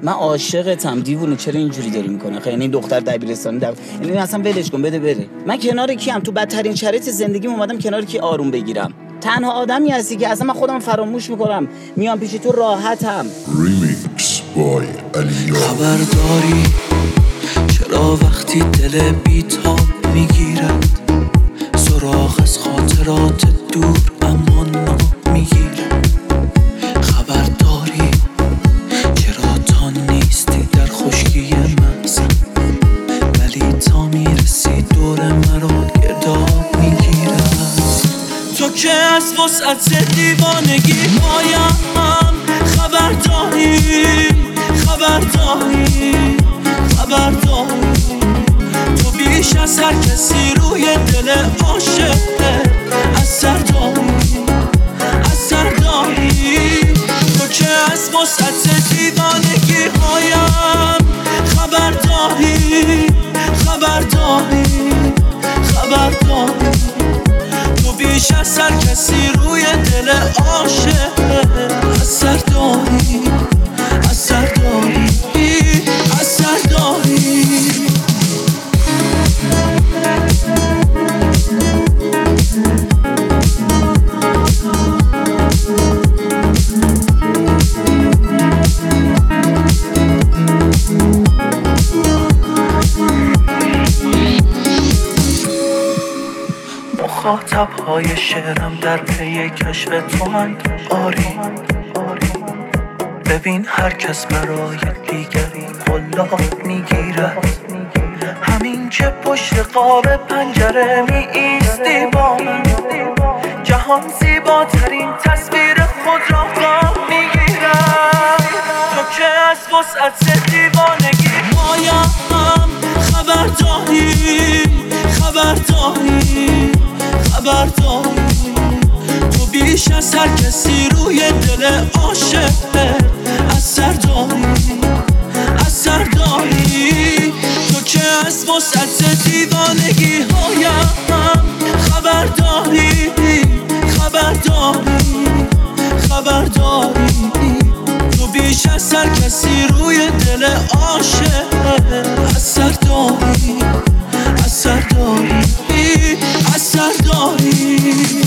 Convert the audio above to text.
من عاشقتم دیوونه، چرا اینجوری داری میکنه؟ خیلی این دختر دبیرستانی یعنی اصلا ولش کن، بده بره. من کنار کیم؟ تو بدترین شرایط زندگیم اومدم کنار کی آروم بگیرم؟ تنها آدمی هستی که اصلا من خودم فراموش میکنم، میام پیش تو راحتم. ریمیکس بای علیا. خبرداری چرا وقتی دل بیتاب میگیرد سراغ از خاطرات دور اما میگیرد؟ خبرداری چرا تا نیستی در خشکی مغزم ولی تا میرسی دور مرا گرداب میگیرد؟ تو که از وسعت دیوانگی هایم خبرداری تو بیش از هر کسی روی دل عاشق اثر داری تو که از وسعت دیوانگی هایم خبرداری تو بیش از هر کسی روی دل عاشق اثر داری مخاطب‌های شعرم در پی کشف توند آری ببین هر کس برای دیگری قلاب میگیرد همین که پشت قاب پنجره می ایستی با من جهان زیباترین تصویر خود را قاب میگیرد تو که از وسعت دیوانگی هایم خبرداری تو بیش از هر کسی روی دل عاشق اثر داری تو که از وسعت دیوانگی هایم خبرداری تو بیش از هر کسی روی دل عاشق اثر داری